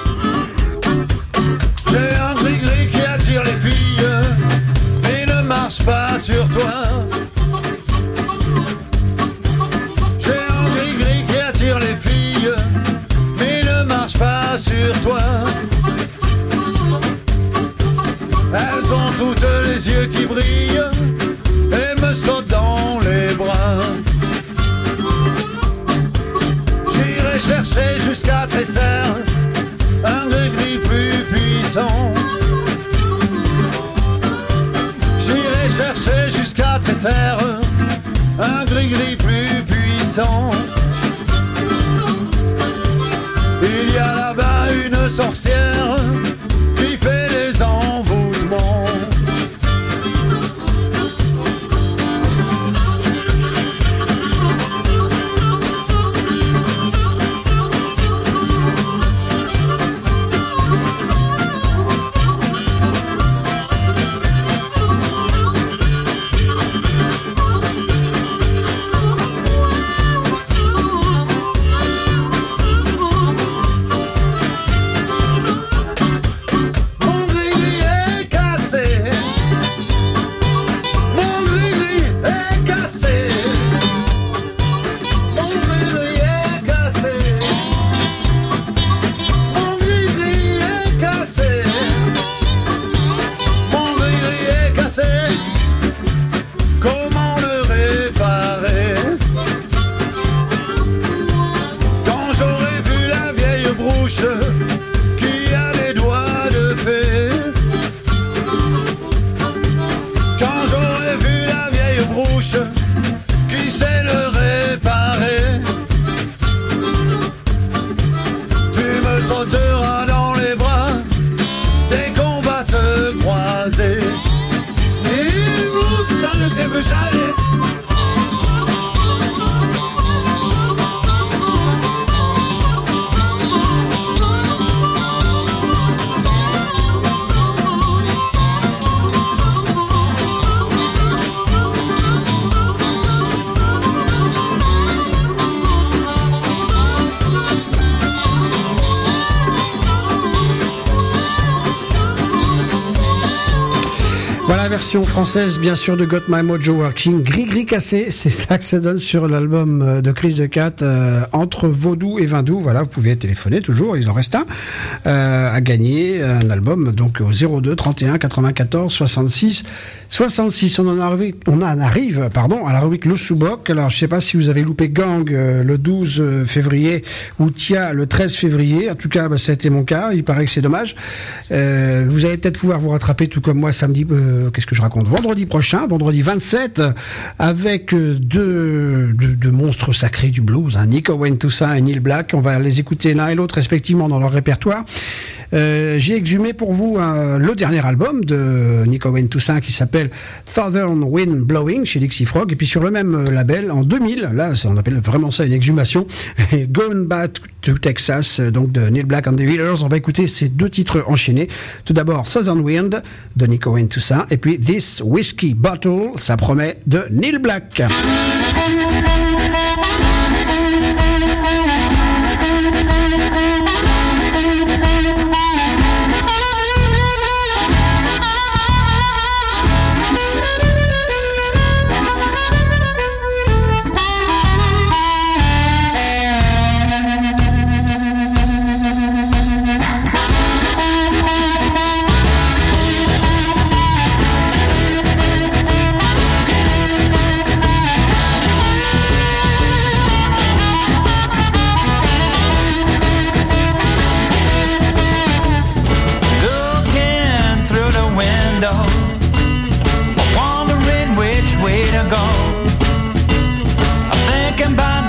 Speaker 5: J'ai un gris-gris qui attire les filles, mais ne marche pas sur toi. J'ai un gris-gris qui attire les filles, mais ne marche pas sur toi. Elles ont toutes les yeux qui brillent et me sautent dans les bras. J'irai chercher jusqu'à Tresserre un gris-gris plus puissant. J'irai chercher jusqu'à Tresserre un gris-gris plus puissant. Il y a là-bas une sorcière qui fait les envoûtements.
Speaker 2: Version française bien sûr de Got My Mojo Working, Gris Gris Cassé, c'est ça que ça donne sur l'album de Chris the Cat, euh, Entre Vaudou et Vindoux. Voilà, vous pouvez téléphoner toujours, il en reste un euh, à gagner, un album donc au zéro deux trente et un quatre-vingt-quatorze soixante-six soixante-six. On en arrive, on en arrive pardon, à la rubrique Le Sous-Boc. Alors je sais pas si vous avez loupé Gang euh, le douze février ou Tia le treize février, en tout cas bah, ça a été mon cas, il paraît que c'est dommage. Euh, vous allez peut-être pouvoir vous rattraper tout comme moi samedi, euh, qu'est-ce que je raconte, vendredi prochain, vendredi vingt-sept, avec deux, deux, deux monstres sacrés du blues, hein, Nico Wayne Toussaint et Neil Black. On va les écouter l'un et l'autre respectivement dans leur répertoire. Euh, j'ai exhumé pour vous euh, le dernier album de Nico Wayne Toussaint qui s'appelle Southern Wind Blowing chez Dixie Frog, et puis sur le même euh, label en deux mille, là on appelle vraiment ça une exhumation, Going Back to Texas, donc de Neil Black and the Healers. On va écouter ces deux titres enchaînés. Tout d'abord Southern Wind de Nico Wayne Toussaint, et puis This Whiskey Bottle, ça promet, de Neil Black.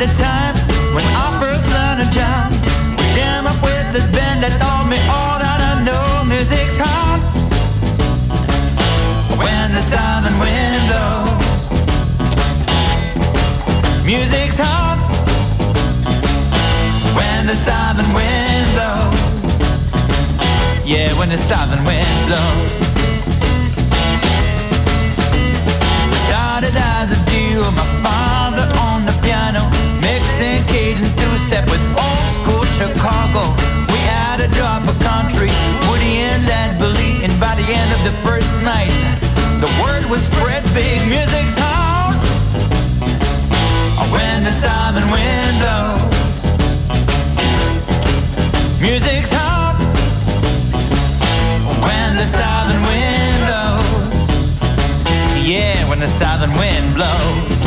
Speaker 4: the time when I first learned a job. We came up with this band that taught me all that I know. Music's hard when the southern wind blows. Music's hard when the southern wind blows. Yeah, when the southern wind blows. Started as a duo, my father on the piano, mixing Cajun two-step with old school Chicago. We had a drop of country, Woody and Led Billy, and by the end of the first night, the word was spread big. Music's hard when the southern wind blows. Music's hard when the southern wind blows. Yeah, when the southern wind blows.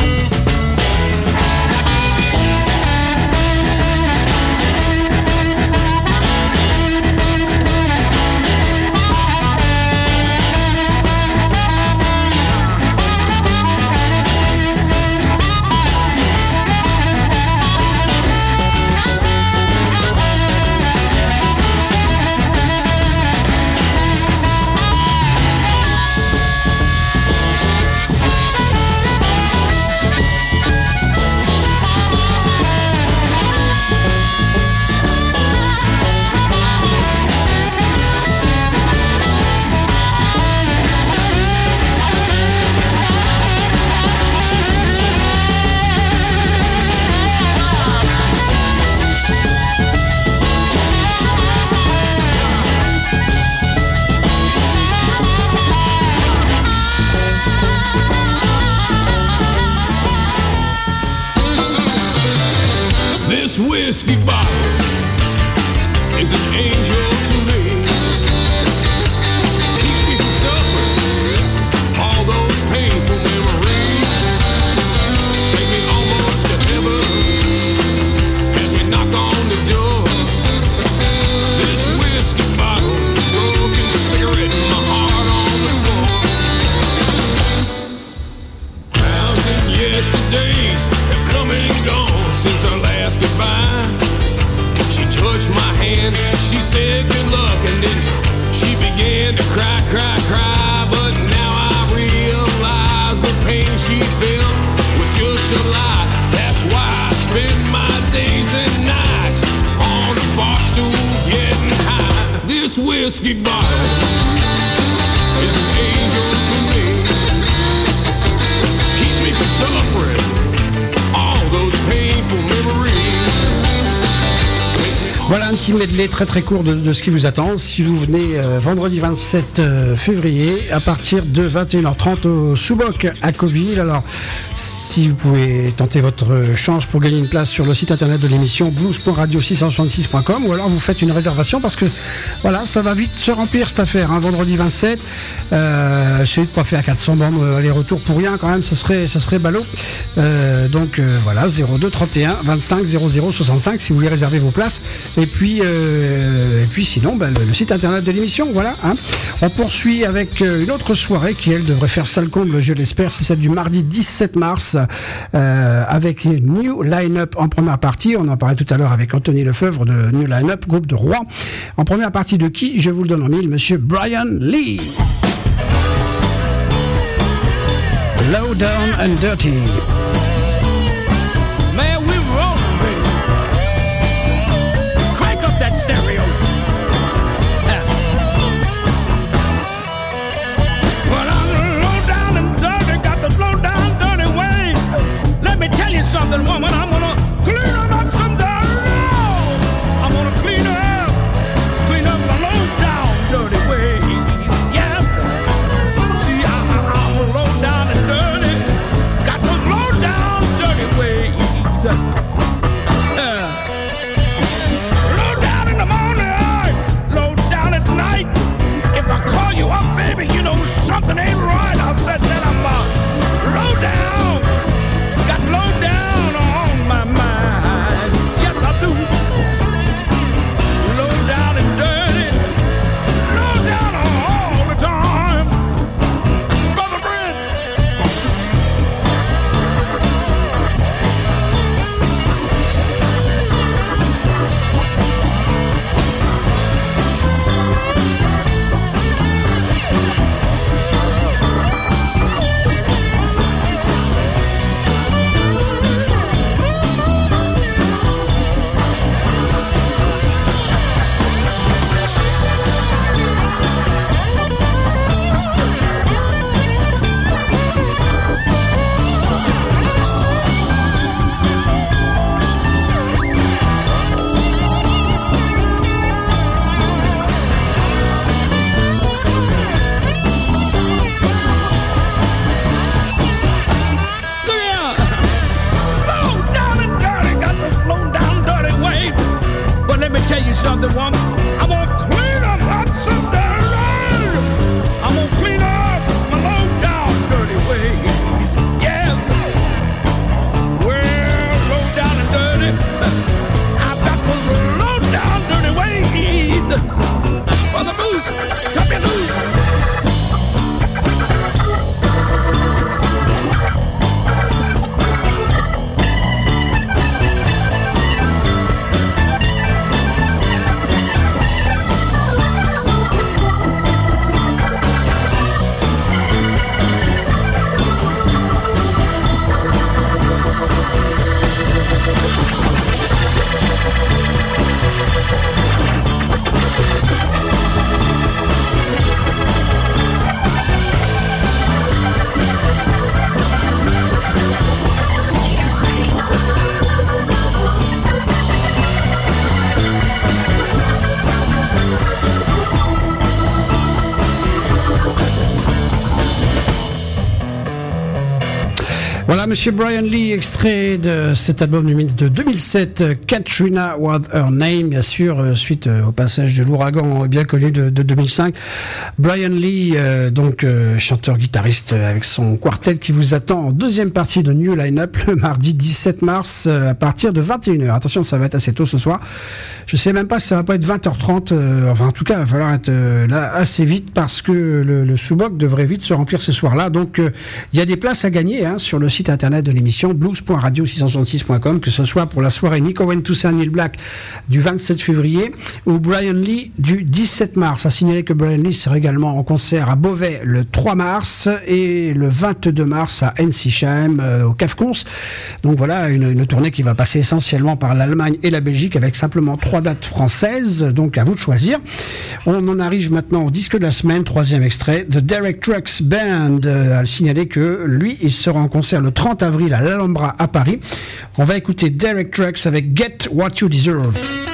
Speaker 6: Whiskey bottle is an angel to me. Keeps me from suffering all those painful memories. Take me almost to heaven as we knock on the door. This whiskey bottle, broken cigarette, and my heart on the floor. Thousand yesterdays have come and gone since our last goodbye. She touched my hand, she said good luck, and then she began to cry, cry, cry. But now I realize the pain she felt was just a lie. That's why I spend my days and nights on a bar stool getting high. This whiskey bottle is an angel to me. Keeps me from suffering all those painful memories.
Speaker 2: Voilà un petit medley très très court de, de ce qui vous attend si vous venez euh, vendredi vingt-sept février à partir de vingt et une heures trente au Souboc à Coville. Alors si vous pouvez tenter votre chance pour gagner une place sur le site internet de l'émission blues point radio six cent soixante-six point com, ou alors vous faites une réservation parce que voilà, ça va vite se remplir cette affaire, hein, vendredi vingt-sept. Euh, essayez de pas faire quatre cents bornes aller-retour pour rien quand même, ça serait, ça serait ballot. Euh, donc euh, voilà, zéro deux trente et un vingt-cinq zéro zéro soixante-cinq si vous voulez réserver vos places. Et puis, euh, et puis sinon, ben, le, le site internet de l'émission, voilà. Hein. On poursuit avec euh, une autre soirée qui, elle, devrait faire salle comble, je l'espère. C'est celle du mardi dix-sept mars, euh, avec New Line-Up en première partie. On en parlait tout à l'heure avec Anthony Lefebvre de New Line-Up, groupe de Rouen. En première partie de qui? Je vous le donne en mille, monsieur Brian Lee. Low Down and Dirty.
Speaker 6: Stereo. Yeah. Well, I'm low down and dirty, got the low down dirty way. Let me tell you something, woman, I'm gonna clean up some dirt. I'm gonna clean up, clean up my low down dirty way. Yes. See, I, I, I'm low down and dirty, got the low something, woman. I'm gonna clean up hot some dirty. I'm gonna clean up my low down dirty ways. Yes. Well, low down and dirty. I've got those low down dirty ways. For the booze, come here, booze.
Speaker 2: Voilà, Monsieur Brian Lee, extrait de cet album de deux mille sept, Katrina Was Her Name, bien sûr, suite au passage de l'ouragan bien connu de, de deux mille cinq. Brian Lee, euh, donc euh, chanteur-guitariste avec son quartet qui vous attend en deuxième partie de New Line-Up le mardi dix-sept mars euh, à partir de vingt et une heures. Attention, ça va être assez tôt ce soir. Je sais même pas si ça va pas être vingt heures trente. Euh, enfin, en tout cas, il va falloir être euh, là assez vite parce que le, le sous-boc devrait vite se remplir ce soir-là. Donc, il euh, y a des places à gagner hein, sur le site internet de l'émission blues point radio six cent soixante-six point com, que ce soit pour la soirée Nick Owen Toussaint Neil Black du vingt-sept février ou Brian Lee du dix-sept mars. À signaler que Brian Lee sera également en concert à Beauvais le trois mars et le vingt-deux mars à Ensisheim euh, au Cafcons. Donc voilà, une, une tournée qui va passer essentiellement par l'Allemagne et la Belgique avec simplement trois dates françaises, donc à vous de choisir. On en arrive maintenant au disque de la semaine, troisième extrait, The Derek Trucks Band. Euh, à le signaler que lui, il sera en concert le trente avril à l'Alhambra à Paris. On va écouter Derek Trucks avec Get What You Deserve.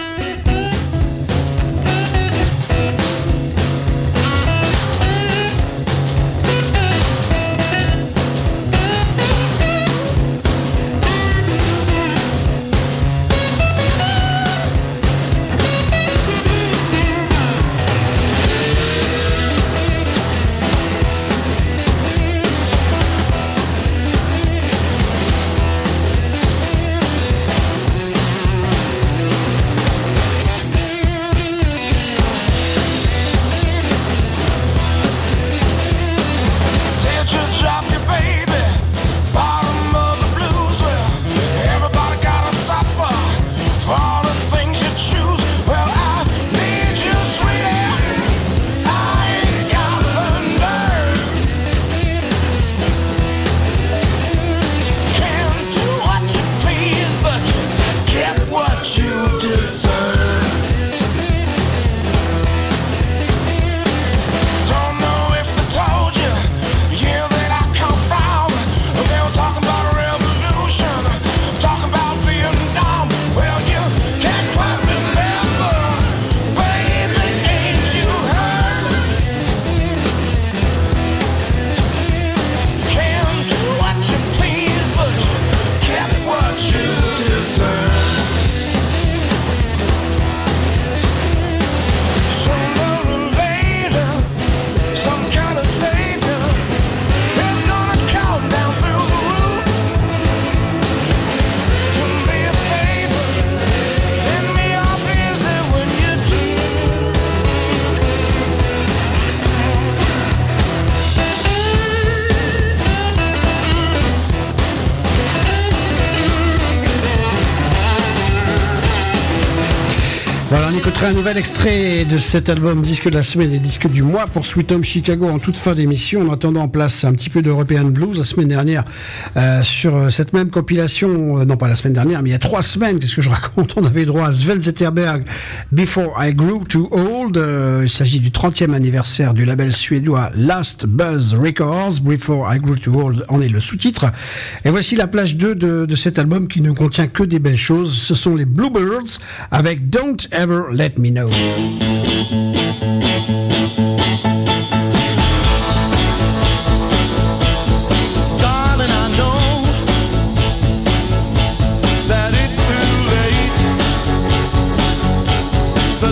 Speaker 2: Voilà, on écoutera un nouvel extrait de cet album disque de la semaine et disque du mois pour Sweet Home Chicago en toute fin d'émission. En attendant, en place un petit peu d'European Blues la semaine dernière euh, sur cette même compilation, euh, non pas la semaine dernière, mais il y a trois semaines, qu'est-ce que je raconte, on avait droit à Sven Zetterberg, Before I Grew Too Old. Euh, il s'agit du trentième anniversaire du label suédois Last Buzz Records. Before I Grew Too Old en est le sous-titre. Et voici la plage deux de, de cet album qui ne contient que des belles choses. Ce sont les Bluebirds avec Don't Ever Let Me Know.
Speaker 1: That it's too late.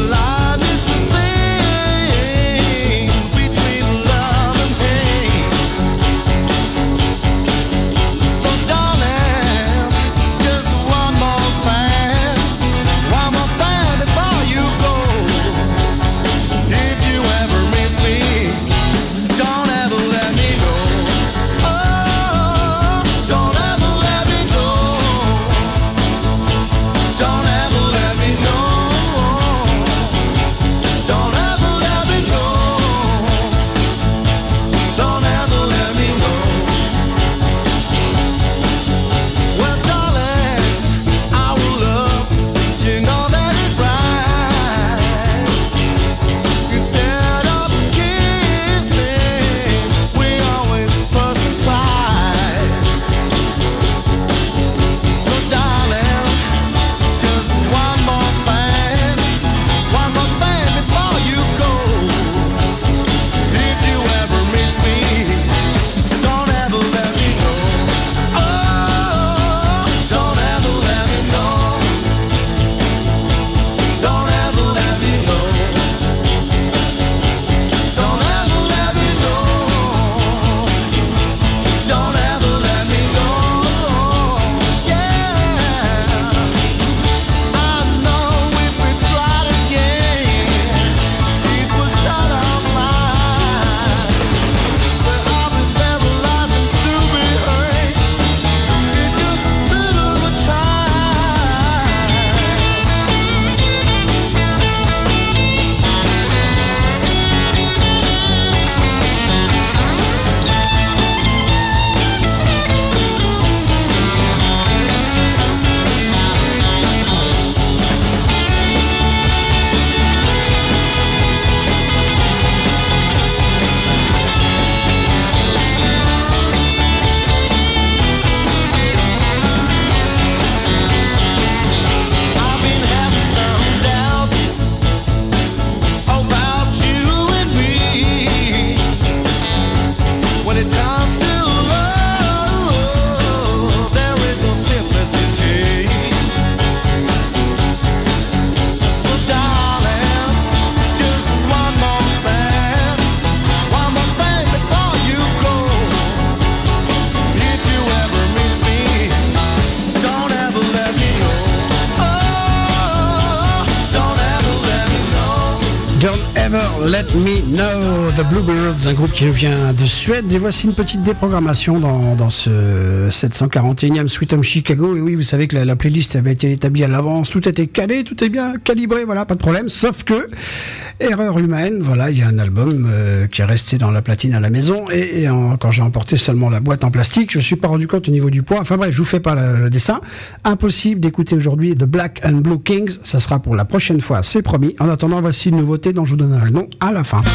Speaker 2: Let Me Know, The Bluebirds, un groupe qui vient de Suède. Et voici une petite déprogrammation dans, dans ce sept cent quarante et unième Sweet Home Chicago. Et oui, vous savez que la, la playlist avait été établie à l'avance, tout était calé, tout est bien calibré, voilà, pas de problème. Sauf que, erreur humaine, voilà, il y a un album euh, qui est resté dans la platine à la maison. Et, et en, quand j'ai emporté seulement la boîte en plastique, je me suis pas rendu compte au niveau du poids. Enfin bref, je vous fais pas le, le dessin. Impossible d'écouter aujourd'hui The Black and Blue Kings. Ça sera pour la prochaine fois, c'est promis. En attendant, voici une nouveauté dont je vous donnerai le nom à la fin.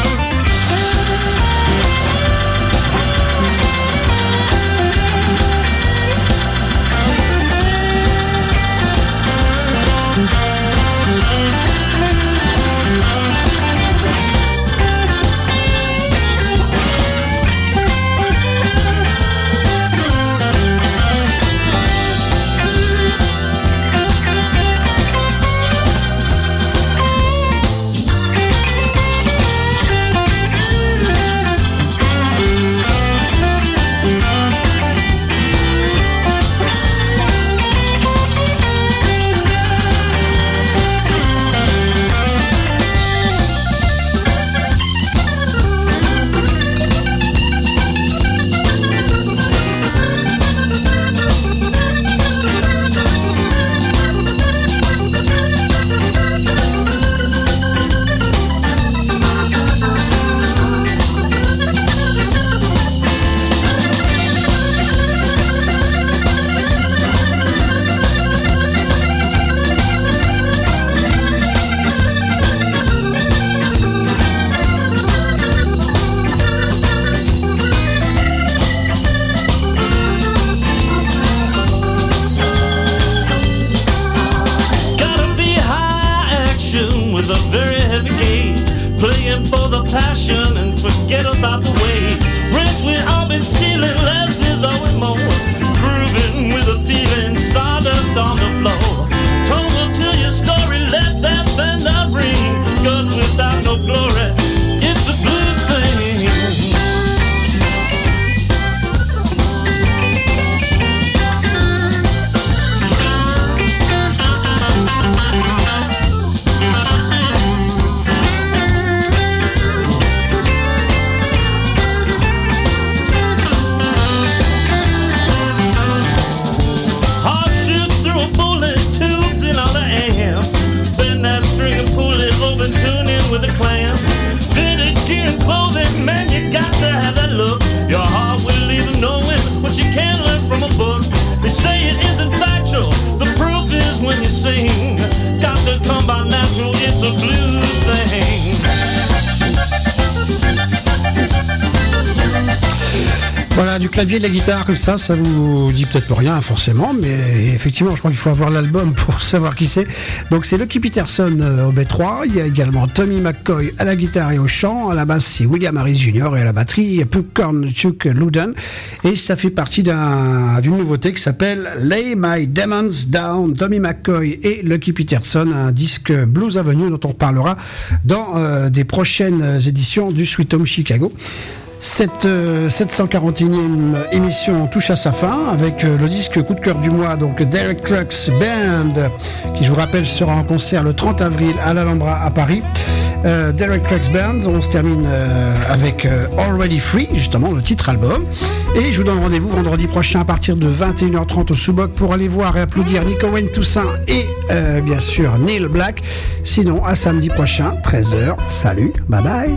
Speaker 2: Voilà, du clavier et de la guitare comme ça, ça vous dit peut-être rien forcément, mais effectivement je crois qu'il faut avoir l'album pour savoir qui c'est. Donc c'est Lucky Peterson euh, au B trois, il y a également Tommy McCoy à la guitare et au chant, à la basse c'est William Harris junior et à la batterie Popcorn Chuck Luden, et ça fait partie d'un, d'une nouveauté qui s'appelle Lay My Demons Down, Tommy McCoy et Lucky Peterson, un disque Blues Avenue dont on reparlera dans euh, des prochaines éditions du Sweet Home Chicago. Cette euh, sept cent quarante et unième émission touche à sa fin avec euh, le disque coup de cœur du mois, donc Derek Trucks Band, qui je vous rappelle sera en concert le trente avril à l'Alhambra à Paris. Euh, Derek Trucks Band, on se termine euh, avec euh, Already Free, justement le titre album. Et je vous donne rendez-vous vendredi prochain à partir de vingt et une heures trente au Sous-Boc pour aller voir et applaudir Nico Wayne Toussaint et euh, bien sûr Neil Black. Sinon à samedi prochain, treize heures. Salut, bye bye.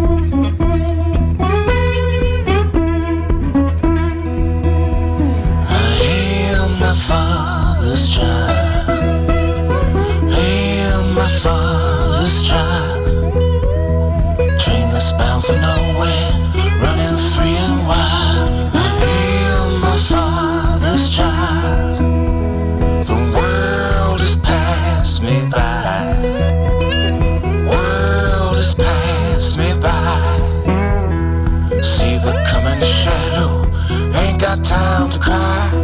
Speaker 7: Father's child, I am my father's child, trainless bound for nowhere, running free and wild. I am my father's child, the world has passed me by, world has passed me by. See the coming shadow, ain't got time to cry.